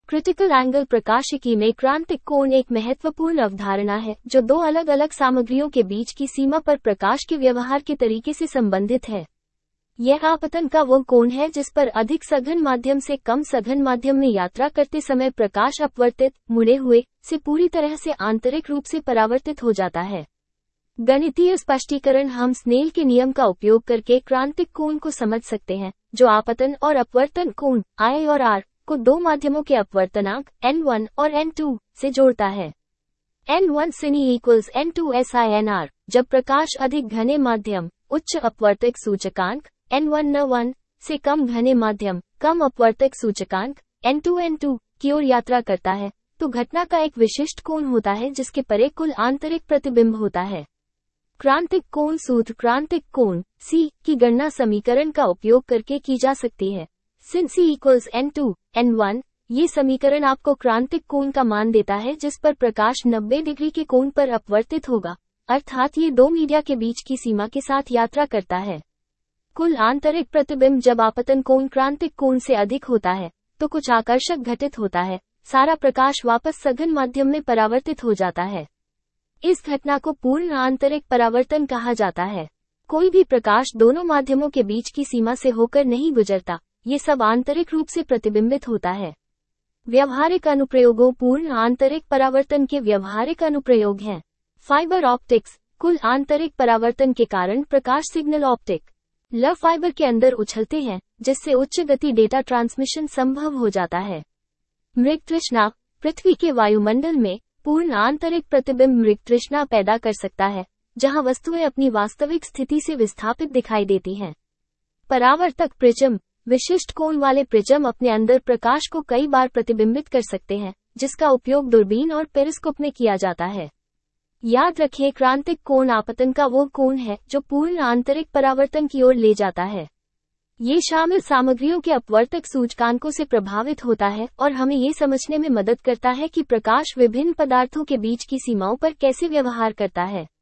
Critical angle प्रकाशिकी में क्रांतिक कोण एक महत्वपूर्ण अवधारणा है जो दो अलग अलग सामग्रियों के बीच की सीमा पर प्रकाश के व्यवहार के तरीके से संबंधित है। यह आपतन का वो कोण है जिस पर अधिक सघन माध्यम से कम सघन माध्यम में यात्रा करते समय प्रकाश अपवर्तित, मुड़े हुए, से पूरी तरह से आंतरिक रूप से परावर्तित हो जाता है। गणितीय स्पष्टीकरण हम स्नेल के नियम का उपयोग करके क्रांतिक कोण को समझ सकते हैं, जो आपतन और अपवर्तन कोण I और R को दो माध्यमों के अपवर्तनांक N1 और N2 से जोड़ता है। N1 sin equals N2 SINR। जब प्रकाश अधिक घने माध्यम, उच्च अपवर्तक सूचकांक N1 N1 से कम घने माध्यम, कम अपवर्तक सूचकांक N2 N2 की ओर यात्रा करता है, तो घटना का एक विशिष्ट कोण होता है जिसके परे कुल आंतरिक प्रतिबिंब होता है। क्रांतिक कोण सूत्र क्रांतिक कोण C की गणना समीकरण का उपयोग करके की जा सकती है। sin C equals N2 N1। ये समीकरण आपको क्रांतिक कोण का मान देता है जिस पर प्रकाश 90 डिग्री के कोण पर अपवर्तित होगा, अर्थात ये दो मीडिया के बीच की सीमा के साथ यात्रा करता है। कुल आंतरिक प्रतिबिंब जब आपतन कोण क्रांतिक कोण से अधिक होता है तो कुछ आकर्षक घटित होता है, सारा प्रकाश वापस सघन माध्यम में परावर्तित हो जाता है। इस घटना को पूर्ण आंतरिक परावर्तन कहा जाता है। कोई भी प्रकाश दोनों माध्यमों के बीच की सीमा से होकर नहीं गुजरता, ये सब आंतरिक रूप से प्रतिबिंबित होता है। व्यावहारिक अनुप्रयोगों पूर्ण आंतरिक परावर्तन के व्यावहारिक अनुप्रयोग हैं। फाइबर ऑप्टिक्स, कुल आंतरिक परावर्तन के कारण प्रकाश सिग्नल ऑप्टिक ल फाइबर के अंदर उछलते हैं, जिससे उच्च गति डेटा ट्रांसमिशन संभव हो जाता है। मृग तृष्णा, पृथ्वी के वायुमंडल में पूर्ण आंतरिक प्रतिबिंब मृग तृष्णा पैदा कर सकता है, जहां वस्तुएं अपनी वास्तविक स्थिति से विस्थापित दिखाई देती हैं। परावर्तक प्रिज्म, विशिष्ट कोण वाले प्रिज्म अपने अंदर प्रकाश को कई बार प्रतिबिंबित कर सकते हैं, जिसका उपयोग दूरबीन और पेरिस्कोप में किया जाता है। याद रखें, क्रांतिक कोण आपतन का वो कोण है जो पूर्ण आंतरिक परावर्तन की ओर ले जाता है। ये शामिल सामग्रियों के अपवर्तक सूचकांकों से प्रभावित होता है और हमें ये समझने में मदद करता है कि प्रकाश विभिन्न पदार्थों के बीच की सीमाओं पर कैसे व्यवहार करता है।